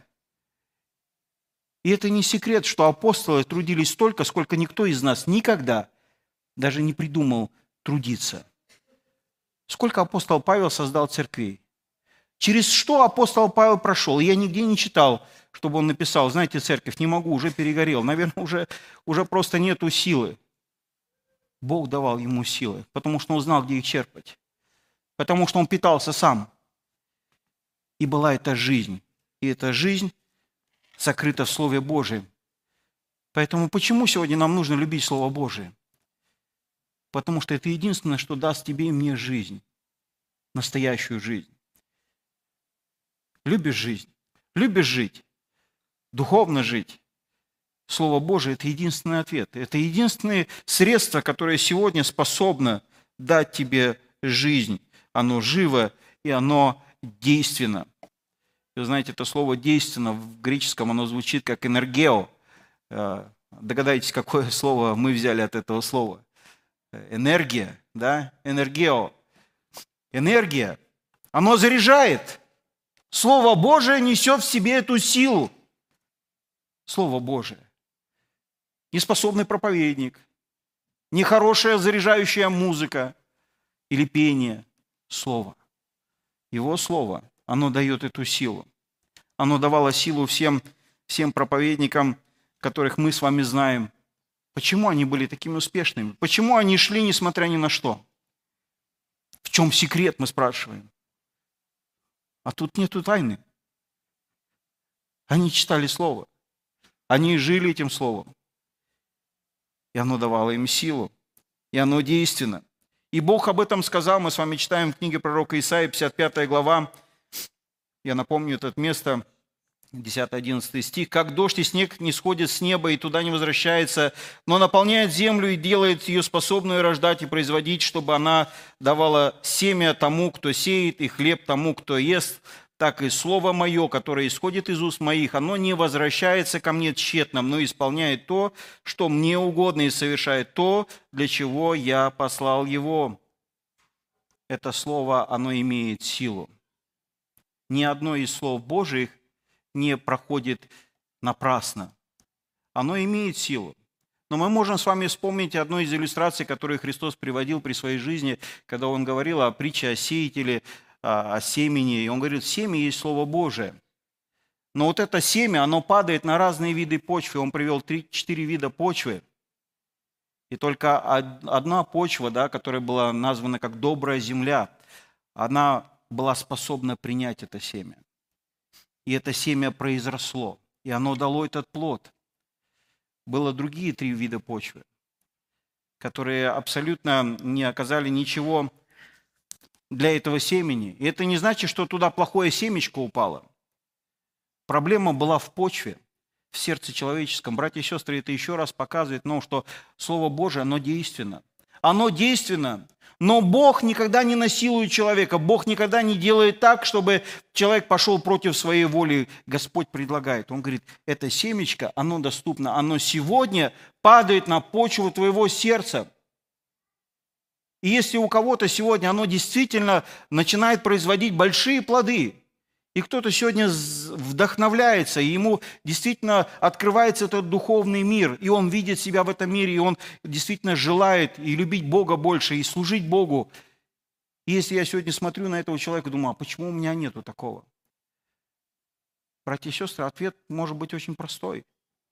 И это не секрет, что апостолы трудились столько, сколько никто из нас никогда даже не придумал трудиться. Сколько апостол Павел создал церквей? Через что апостол Павел прошел? Я нигде не читал, чтобы он написал, знаете, церковь, не могу, уже перегорел. Наверное, уже, уже просто нету силы. Бог давал ему силы, потому что он знал, где их черпать. Потому что он питался сам. И была эта жизнь. И эта жизнь сокрыта в Слове Божьем. Поэтому почему сегодня нам нужно любить Слово Божие? Потому что это единственное, что даст тебе и мне жизнь. Настоящую жизнь. Любишь жизнь? Любишь жить? Духовно жить? Слово Божие – это единственный ответ. Это единственное средство, которое сегодня способно дать тебе жизнь. Оно живо и оно действенно. Вы знаете, это слово «действенно» в греческом, оно звучит как «энергео». Догадайтесь, какое слово мы взяли от этого слова. Энергия, да? Энергео. Энергия. Оно заряжает. Слово Божие несет в себе эту силу. Слово Божие. Неспособный проповедник, нехорошая заряжающая музыка или пение. Слово. Его слово, оно дает эту силу. Оно давало силу всем, всем проповедникам, которых мы с вами знаем. Почему они были такими успешными? Почему они шли, несмотря ни на что? В чем секрет, мы спрашиваем. А тут нету тайны. Они читали Слово. Они жили этим Словом. И оно давало им силу. И оно действенно. И Бог об этом сказал. Мы с вами читаем в книге пророка Исаии, пятьдесят пятая глава. Я напомню это место, десятый-одиннадцатый стих. «Как дождь и снег не сходит с неба и туда не возвращается, но наполняет землю и делает ее способную рождать и производить, чтобы она давала семя тому, кто сеет, и хлеб тому, кто ест, так и слово мое, которое исходит из уст моих, оно не возвращается ко мне тщетным, но исполняет то, что мне угодно, и совершает то, для чего я послал его». Это слово, оно имеет силу. Ни одно из слов Божьих не проходит напрасно. Оно имеет силу. Но мы можем с вами вспомнить одну из иллюстраций, которую Христос приводил при своей жизни, когда Он говорил о притче о сеятеле, о семени. И Он говорит, семя есть Слово Божие. Но вот это семя, оно падает на разные виды почвы. Он привел три-четыре вида почвы. И только одна почва, да, которая была названа как добрая земля, она была способна принять это семя. И это семя произросло, и оно дало этот плод. Было другие три вида почвы, которые абсолютно не оказали ничего для этого семени. И это не значит, что туда плохое семечко упало. Проблема была в почве, в сердце человеческом. Братья и сестры, это еще раз показывает нам, что Слово Божие, оно действенно. Оно действенно, но Бог никогда не насилует человека. Бог никогда не делает так, чтобы человек пошел против своей воли. Господь предлагает. Он говорит, это семечко, оно доступно. Оно сегодня падает на почву твоего сердца. И если у кого-то сегодня оно действительно начинает производить большие плоды, и кто-то сегодня вдохновляется, и ему действительно открывается этот духовный мир, и он видит себя в этом мире, и он действительно желает и любить Бога больше, и служить Богу. И если я сегодня смотрю на этого человека, думаю, а почему у меня нету такого? Братья и сестры, ответ может быть очень простой.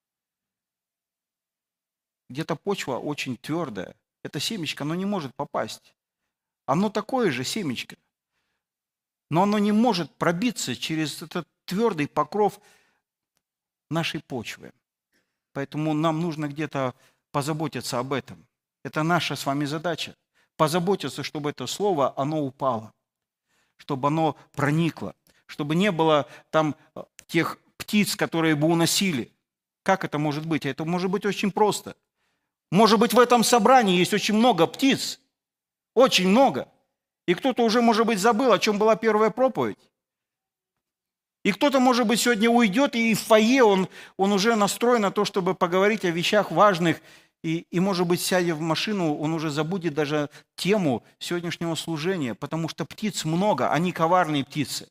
Где-то почва очень твердая. Это семечко, оно не может попасть. Оно такое же семечко. Но оно не может пробиться через этот твердый покров нашей почвы. Поэтому нам нужно где-то позаботиться об этом. Это наша с вами задача. Позаботиться, чтобы это слово, оно упало. Чтобы оно проникло. Чтобы не было там тех птиц, которые бы уносили. Как это может быть? Это может быть очень просто. Может быть, в этом собрании есть очень много птиц. Очень много. И кто-то уже, может быть, забыл, о чем была первая проповедь. И кто-то, может быть, сегодня уйдет, и в фойе он, он уже настроен на то, чтобы поговорить о вещах важных. И, и, может быть, сядя в машину, он уже забудет даже тему сегодняшнего служения, потому что птиц много, они коварные птицы.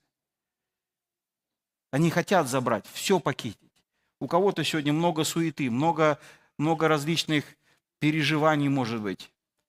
Они хотят забрать, все похитить. У кого-то сегодня много суеты, много, много различных переживаний, может быть.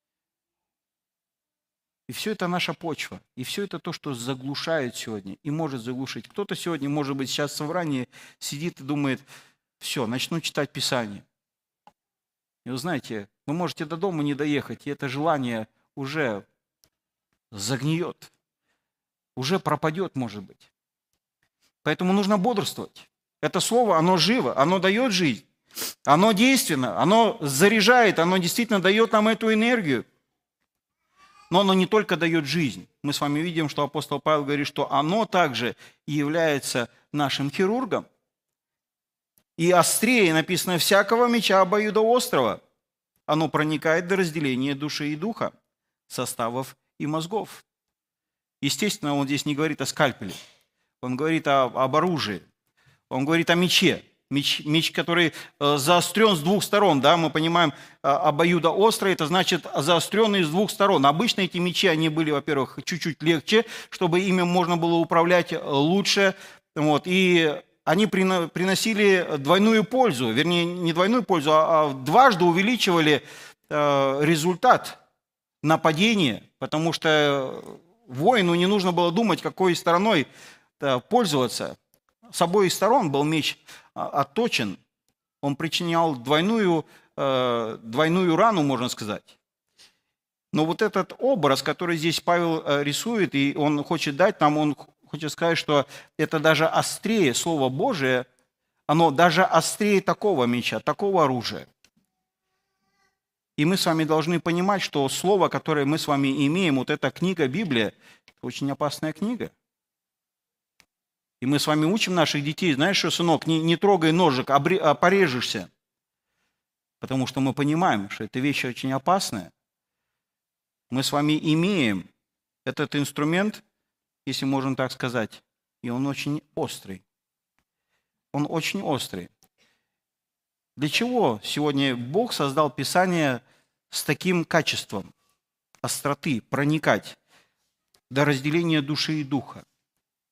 И все это наша почва. И все это то, что заглушает сегодня и может заглушить. Кто-то сегодня, может быть, сейчас в собрании сидит и думает, все, начну читать Писание. И вы знаете, вы можете до дома не доехать, и это желание уже загниет, уже пропадет, может быть. Поэтому нужно бодрствовать. Это слово, оно живо, оно дает жизнь, оно действенно, оно заряжает, оно действительно дает нам эту энергию. Но оно не только дает жизнь. Мы с вами видим, что апостол Павел говорит, что оно также и является нашим хирургом. И острее написано всякого меча обоюдоострого. Оно проникает до разделения души и духа, составов и мозгов. Естественно, он здесь не говорит о скальпеле. Он говорит о, об оружии. Он говорит о мече. Меч, меч, который заострен с двух сторон, да, мы понимаем, обоюдоострый, это значит заостренный с двух сторон. Обычно эти мечи, они были, во-первых, чуть-чуть легче, чтобы ими можно было управлять лучше, вот, и они приносили двойную пользу, вернее, не двойную пользу, а дважды увеличивали результат нападения, потому что воину не нужно было думать, какой стороной пользоваться. С обоих сторон был меч отточен, он причинял двойную, э, двойную рану, можно сказать. Но вот этот образ, который здесь Павел рисует, и он хочет дать нам, он хочет сказать, что это даже острее Слово Божие, оно даже острее такого меча, такого оружия. И мы с вами должны понимать, что слово, которое мы с вами имеем, вот эта книга, Библия, очень опасная книга. И мы с вами учим наших детей, знаешь что, сынок, не, не трогай ножик, а порежешься. Потому что мы понимаем, что эта вещь очень опасная. Мы с вами имеем этот инструмент, если можно так сказать, и он очень острый. Он очень острый. Для чего сегодня Бог создал Писание с таким качеством остроты, проникать до разделения души и духа?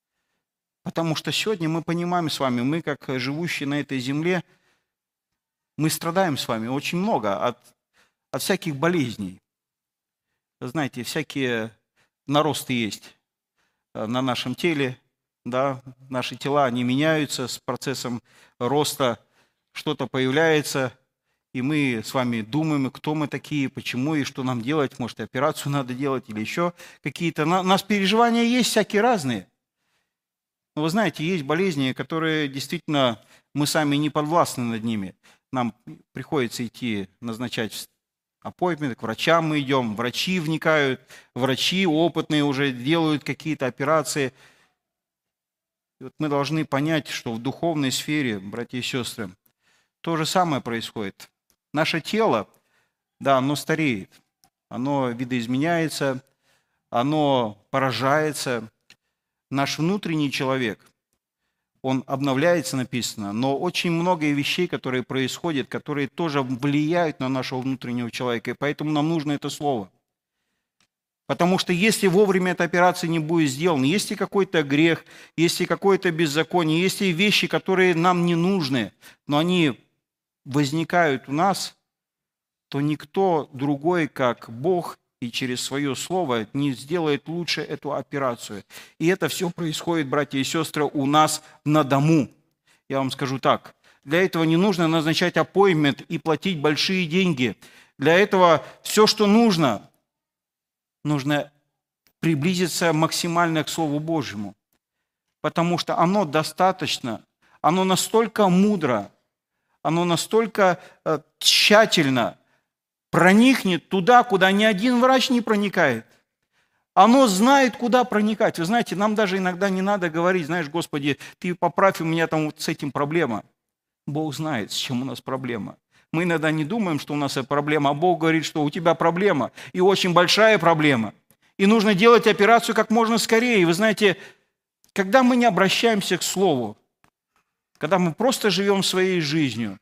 Потому что сегодня мы понимаем с вами, мы, как живущие на этой земле, Мы страдаем с вами очень много от, от всяких болезней. Знаете, всякие наросты есть на нашем теле, да, наши тела, они меняются с процессом роста, что-то появляется, и мы с вами думаем, кто мы такие, почему и что нам делать, может, операцию надо делать или еще какие-то. У нас переживания есть всякие разные. Но вы знаете, есть болезни, которые действительно мы сами не подвластны над ними. Нам приходится идти, назначать аппоинтмент, к врачам мы идем, врачи вникают, врачи опытные уже делают какие-то операции. И вот мы должны понять, что в духовной сфере, братья и сестры, то же самое происходит. Наше тело, да, оно стареет, оно видоизменяется, оно поражается. Наш внутренний человек, он обновляется, написано, но очень много вещей, которые происходят, которые тоже влияют на нашего внутреннего человека, и поэтому нам нужно это слово. Потому что если вовремя эта операция не будет сделана, если какой-то грех, если какое-то беззаконие, если вещи, которые нам не нужны, но они возникают у нас, то никто другой, как Бог, и через свое слово не сделает лучше эту операцию. И это все происходит, братья и сестры, у нас на дому. Я вам скажу так, для этого не нужно назначать аппоинтмент и платить большие деньги. Для этого все, что нужно, нужно приблизиться максимально к Слову Божьему. Потому что оно достаточно, оно настолько мудро, оно настолько э, тщательно проникнет туда, куда ни один врач не проникает. Оно знает, куда проникать. Вы знаете, нам даже иногда не надо говорить, знаешь, Господи, Ты поправь, у меня там вот с этим проблема. Бог знает, с чем у нас проблема. Мы иногда не думаем, что у нас проблема, а Бог говорит, что у тебя проблема, и очень большая проблема. И нужно делать операцию как можно скорее. И вы знаете, когда мы не обращаемся к Слову, когда мы просто живем своей жизнью,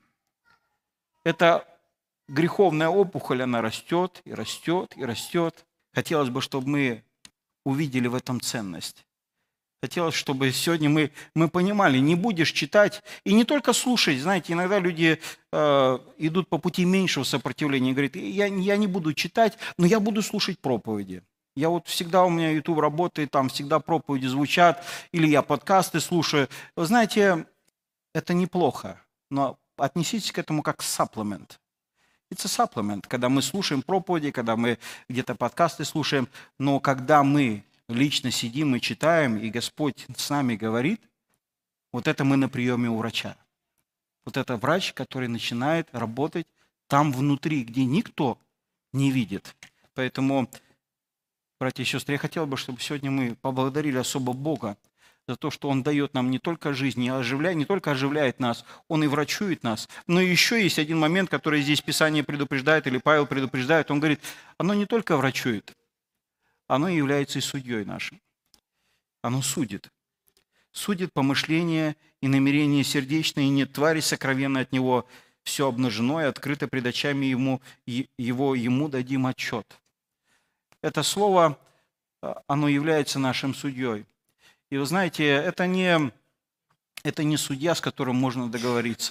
эта греховная опухоль, она растет и растет и растет. Хотелось бы, чтобы мы увидели в этом ценность. Хотелось, чтобы сегодня мы, мы понимали, не будешь читать и не только слушать. Знаете, иногда люди э, идут по пути меньшего сопротивления и говорят, я, я не буду читать, но я буду слушать проповеди. Я вот всегда, у меня YouTube работает, там всегда проповеди звучат, или я подкасты слушаю. Вы знаете, это неплохо, но отнеситесь к этому как supplement. Это supplement, когда мы слушаем проповеди, когда мы где-то подкасты слушаем, но когда мы лично сидим и читаем, и Господь с нами говорит, вот это мы на приеме у врача. Вот это врач, который начинает работать там внутри, где никто не видит. Поэтому, братья и сестры, я хотел бы, чтобы сегодня мы поблагодарили особо Бога за то, что Он дает нам не только жизнь, не, оживляет, не только оживляет нас, Он и врачует нас. Но еще есть один момент, который здесь Писание предупреждает, или Павел предупреждает. Он говорит, оно не только врачует, оно является и судьей нашим. Оно судит. Судит помышления и намерения сердечные, и нет твари сокровенной от Него. Все обнажено и открыто пред очами Ему, Его, Ему дадим отчет. Это слово, оно является нашим судьей. И вы знаете, это не, это не судья, с которым можно договориться.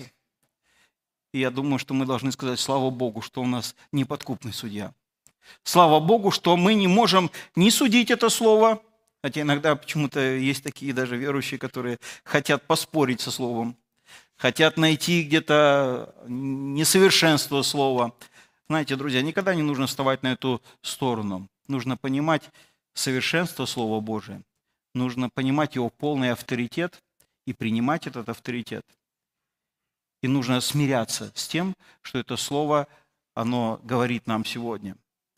И я думаю, что мы должны сказать, слава Богу, что у нас неподкупный судья. Слава Богу, что мы не можем не судить это слово, хотя иногда почему-то есть такие даже верующие, которые хотят поспорить со словом, хотят найти где-то несовершенство слова. Знаете, друзья, никогда не нужно вставать на эту сторону. Нужно понимать совершенство Слова Божия. Нужно понимать его полный авторитет и принимать этот авторитет. И нужно смиряться с тем, что это слово, оно говорит нам сегодня.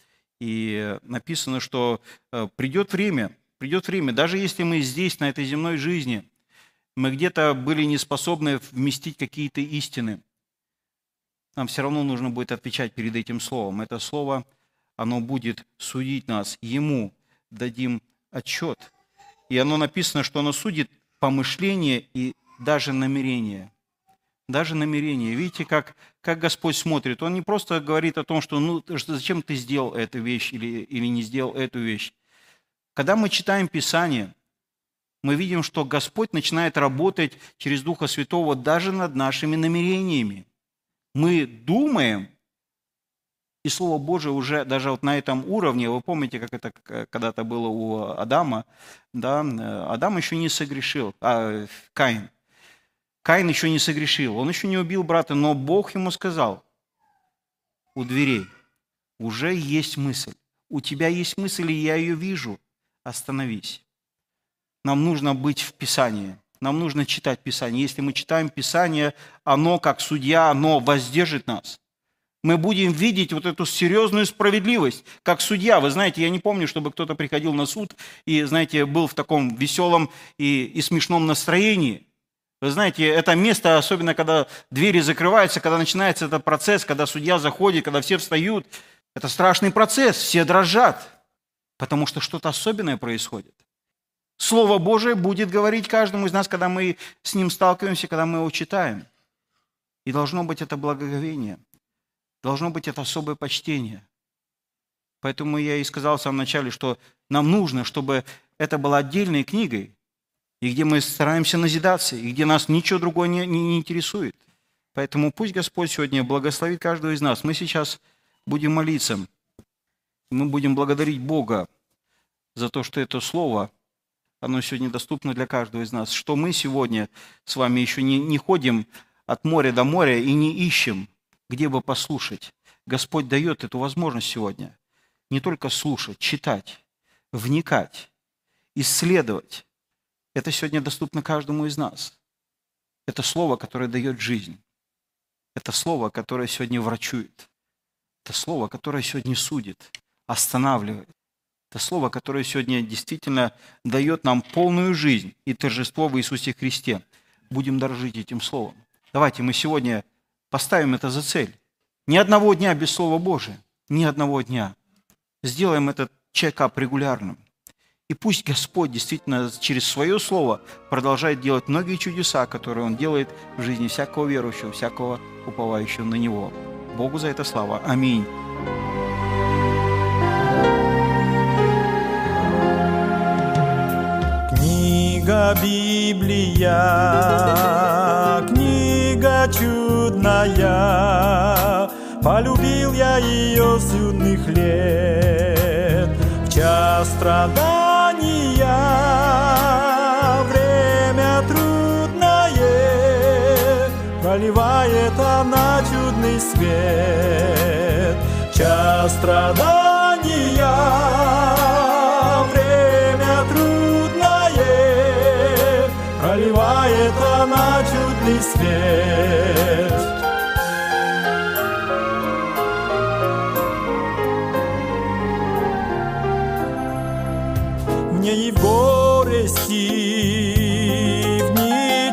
И написано, что придет время, придет время, даже если мы здесь, на этой земной жизни, мы где-то были не способны вместить какие-то истины, нам все равно нужно будет отвечать перед этим словом. Это слово, оно будет судить нас, ему дадим отчет. И оно написано, что оно судит помышления и даже намерения. Даже намерения. Видите, как, как Господь смотрит. Он не просто говорит о том, что ну, зачем ты сделал эту вещь или, или не сделал эту вещь. Когда мы читаем Писание, мы видим, что Господь начинает работать через Духа Святого даже над нашими намерениями. Мы думаем, и Слово Божие уже даже вот на этом уровне, вы помните, как это когда-то было у Адама, да, Адам еще не согрешил, а Каин. Каин еще не согрешил, он еще не убил брата, но Бог ему сказал у дверей, уже есть мысль, у тебя есть мысль, и я ее вижу, остановись. Нам нужно быть в Писании, нам нужно читать Писание. Если мы читаем Писание, оно, как судья, оно воздержит нас. Мы будем видеть вот эту серьезную справедливость, как судья. Вы знаете, я не помню, чтобы кто-то приходил на суд и, знаете, был в таком веселом и, и смешном настроении. Вы знаете, это место, особенно когда двери закрываются, когда начинается этот процесс, когда судья заходит, когда все встают, это страшный процесс, все дрожат, потому что что-то особенное происходит. Слово Божие будет говорить каждому из нас, когда мы с ним сталкиваемся, когда мы его читаем. И должно быть это благоговение, должно быть это особое почтение. Поэтому я и сказал в самом начале, что нам нужно, чтобы это была отдельной книгой, и где мы стараемся назидаться, и где нас ничего другое не, не, не интересует. Поэтому пусть Господь сегодня благословит каждого из нас. Мы сейчас будем молиться, мы будем благодарить Бога за то, что это Слово, оно сегодня доступно для каждого из нас, что мы сегодня с вами еще не, не ходим от моря до моря и не ищем, где бы послушать. Господь дает эту возможность сегодня не только слушать, читать, вникать, исследовать. Это сегодня доступно каждому из нас. Это слово, которое дает жизнь. Это слово, которое сегодня врачует. Это слово, которое сегодня судит, останавливает. Это слово, которое сегодня действительно дает нам полную жизнь и торжество в Иисусе Христе. Будем дорожить этим словом. Давайте мы сегодня поставим это за цель. Ни одного дня без Слова Божия. Ни одного дня. Сделаем этот чек-ап регулярным. И пусть Господь действительно через свое Слово продолжает делать многие чудеса, которые Он делает в жизни всякого верующего, всякого уповающего на Него. Богу за это слава. Аминь. Книга Библия, книга чудная, полюбил я ее с юных лет. В час страдания, время трудное, проливает она чудный свет. В час страдания, время трудное, проливает она чудный свет. И в горести, в дни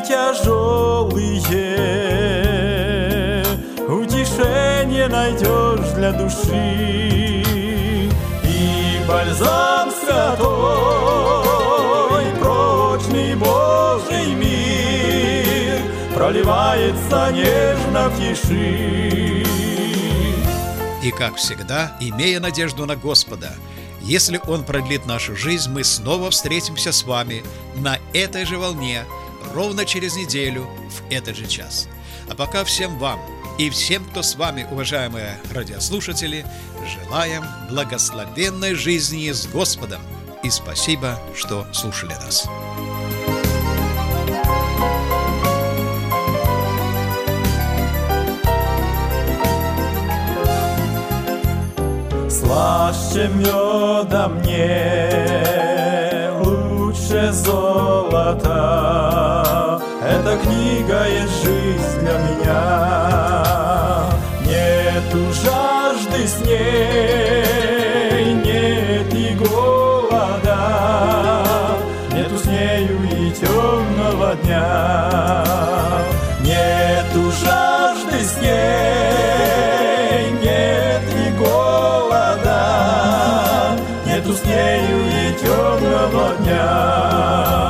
тяжелые, утешение найдешь для души. И бальзам святой, прочный Божий мир, проливается нежно в тиши. И, как всегда, имея надежду на Господа, если Он продлит нашу жизнь, мы снова встретимся с вами на этой же волне ровно через неделю в этот же час. А пока всем вам и всем, кто с вами, уважаемые радиослушатели, желаем благословенной жизни с Господом и спасибо, что слушали нас. Слаще меда мне, лучше золота. Эта книга есть жизнь для меня. Нету жажды с ней, нет и голода. Нету с нею и темного дня. Нету жажды с ней, нет и голода. Нету с нею и темного дня.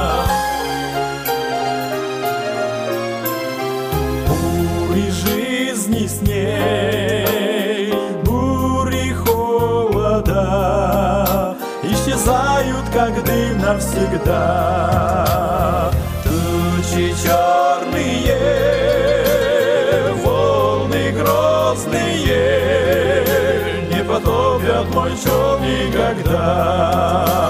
Бури жизни с ней, бури холода исчезают, как дым навсегда. Тучи черные, волны взгляд мой тем никогда.